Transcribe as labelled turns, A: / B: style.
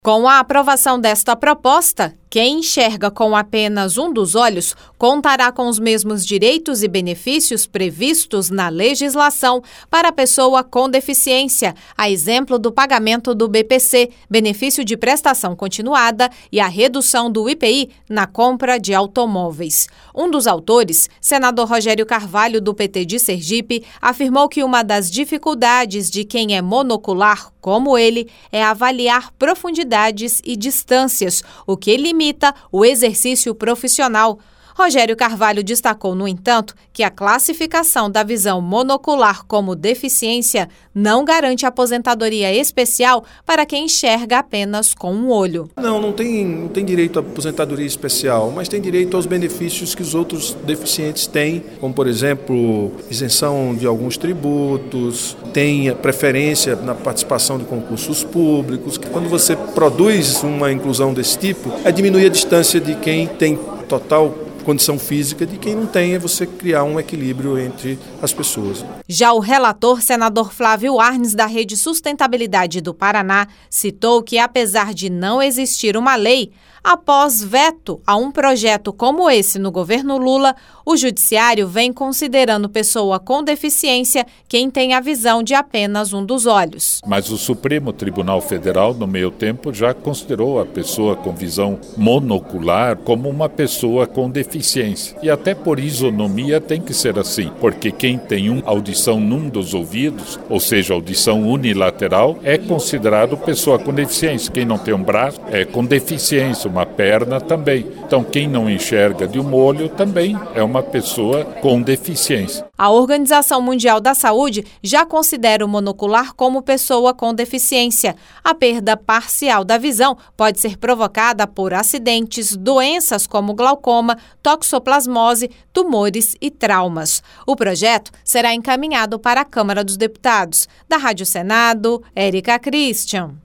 A: Com a aprovação desta proposta, quem enxerga com apenas um dos olhos contará com os mesmos direitos e benefícios previstos na legislação para a pessoa com deficiência, a exemplo do pagamento do BPC, benefício de prestação continuada, e a redução do IPI na compra de automóveis. Um dos autores, senador Rogério Carvalho, do PT de Sergipe, afirmou que uma das dificuldades de quem é monocular, como ele, é avaliar profundidades e distâncias, o que limita o exercício profissional. Rogério Carvalho destacou, no entanto, que a classificação da visão monocular como deficiência não garante aposentadoria especial para quem enxerga apenas com um olho.
B: Não tem direito à aposentadoria especial, mas tem direito aos benefícios que os outros deficientes têm, como, por exemplo, isenção de alguns tributos, tem preferência na participação de concursos públicos. Quando você produz uma inclusão desse tipo, é diminuir a distância de quem tem total condição física, de quem não tem, é você criar um equilíbrio entre as pessoas.
A: Já o relator, senador Flávio Arnes, da Rede Sustentabilidade do Paraná, citou que, apesar de não existir uma lei, após veto a um projeto como esse no governo Lula, o Judiciário vem considerando pessoa com deficiência quem tem a visão de apenas um dos olhos.
C: Mas o Supremo Tribunal Federal, no meio tempo, já considerou a pessoa com visão monocular como uma pessoa com deficiência. E até por isonomia tem que ser assim, porque quem tem audição num dos ouvidos, ou seja, audição unilateral, é considerado pessoa com deficiência. Quem não tem um braço é com deficiência, uma perna também. Então, quem não enxerga de um olho também é uma pessoa com deficiência.
A: A Organização Mundial da Saúde já considera o monocular como pessoa com deficiência. A perda parcial da visão pode ser provocada por acidentes, doenças como glaucoma, toxoplasmose, tumores e traumas. O projeto será encaminhado para a Câmara dos Deputados. Da Rádio Senado, Érica Christian.